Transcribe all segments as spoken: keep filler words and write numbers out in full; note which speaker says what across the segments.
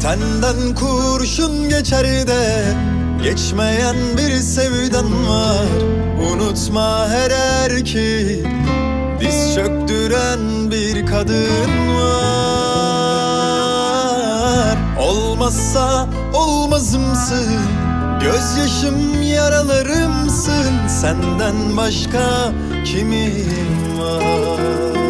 Speaker 1: Senden kurşun geçer de geçmeyen bir sevdan var. Unutma her er ki diz çöktüren bir kadın var. Olmazsa olmazımsın, gözyaşım yaralarımsın. Senden başka kimim var?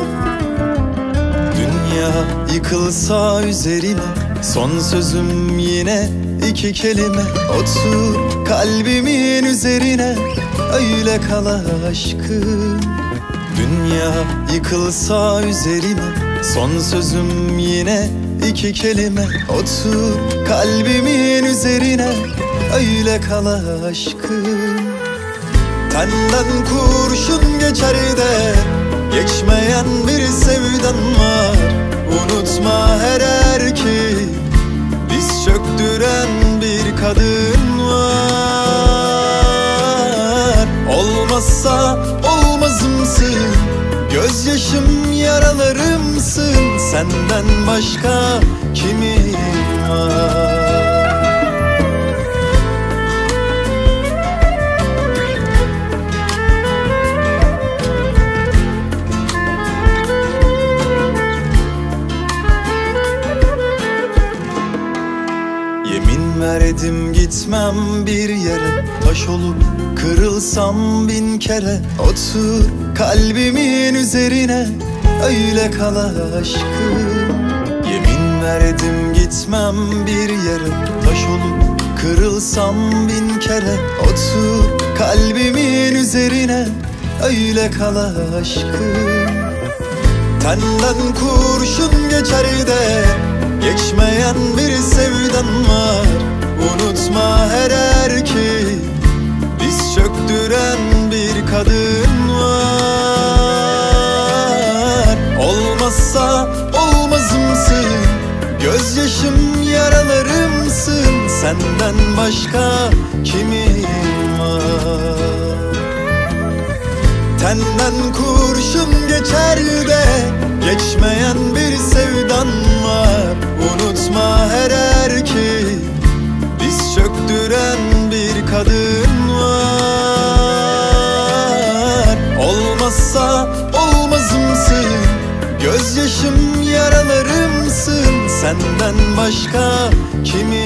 Speaker 1: Dünya yıkılsa üzerine, son sözüm yine iki kelime. Otur kalbimin üzerine, öyle kal aşkım. Dünya yıkılsa üzerine, son sözüm yine iki kelime. Otur kalbimin üzerine, öyle kal aşkım. Tenden kurşun geçer de geçmeyen bir sevdan var. Unutma her er ki diz çöktüren bir kadın var. Olmazsa olmazımsın, gözyaşım yaralarımsın. Senden başka kimim var? Yemin verdim gitmem bir yere, taş olup kırılsam bin kere. Otur kalbimin üzerine, öyle kal aşkım. Yemin verdim gitmem bir yere, taş olup kırılsam bin kere. Otur kalbimin üzerine, öyle kal aşkım. Tenden kurşun geçer de geçmeyen bir sevdan var. Unutma her er ki diz çöktüren bir kadın var. Olmazsa olmazımsın, gözyaşım yaralarımsın. Senden başka kimim var? Tenden kurşun geçer de geçmeyen bir sevdan var. Unutma her er ki diz çöktüren bir kadın var. Olmazsa olmazımsın, gözyaşım yaralarımsın. Senden başka kimim